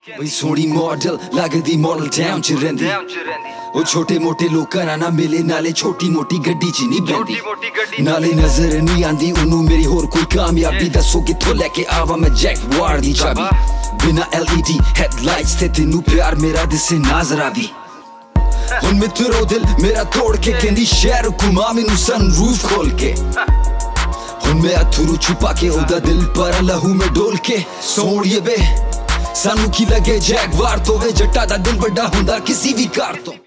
ਬਈ ਸੋਹਣੀ ਮਾਡਲ ਲੱਗਦੀ ਮਾਡਲ ਟਾਊਨ ਚ ਰਹਿੰਦੀ ਉਹ ਛੋਟੇ ਮੋਟੇ ਲੋਕਾਂ ਨਾਲ ਨਾ ਮਿਲੇ ਨਾਲੇ ਛੋਟੀ ਮੋਟੀ ਗੱਡੀ ਚ ਨਹੀਂ ਬੈਂਦੀ ਨਾਲੇ ਨਜ਼ਰ ਨਹੀਂ ਆਂਦੀ ਉਹਨੂੰ ਮੇਰੀ ਹੋਰ ਕੋਈ ਕਾਮਯਾਬੀ ਦੱਸੋ ਕਿੱਥੋਂ ਲੈ ਕੇ ਆਵਾਂ ਮੈਂ ਜੈਗਵਾਰ ਦੀ ਚਾਬੀ ਬਿਨਾ LED ਹੈਡਲਾਈਟਸ ਤੇ ਤੈਨੂੰ ਪਿਆਰ ਮੇਰਾ ਦਿਸੇ ਨਾ ਜ਼ਰਾ ਵੀ ਹੁਣ ਮਿੱਤਰੋ ਦਿਲ ਮੇਰਾ ਤੋੜ ਕੇ ਕਹਿੰਦੀ ਸ਼ਹਿਰ ਘੁਮਾ ਮੈਨੂੰ ਸਨਰੂਫ ਖੋਲ ਕੇ ਹੁਣ ਮੈਂ ਅਥਰੂ ਛੁਪਾ ਕੇ ਉਹਦਾ ਦਿਲ ਪਰ ਲਹੂ ਮੈਂ ਡੋਲ ਕੇ ਸੋਹਣੀਏ ਬੇ ਸਾਨੂੰ ਕੀ ਲੱਗੇ ਜੈਗਵਾਰ ਤੋਂ ਵੇ ਜੱਟਾ ਦਾ ਦਿਲ ਵੱਡਾ ਹੁੰਦਾ ਕਿਸੇ ਵੀ ਕਾਰ ਤੋਂ।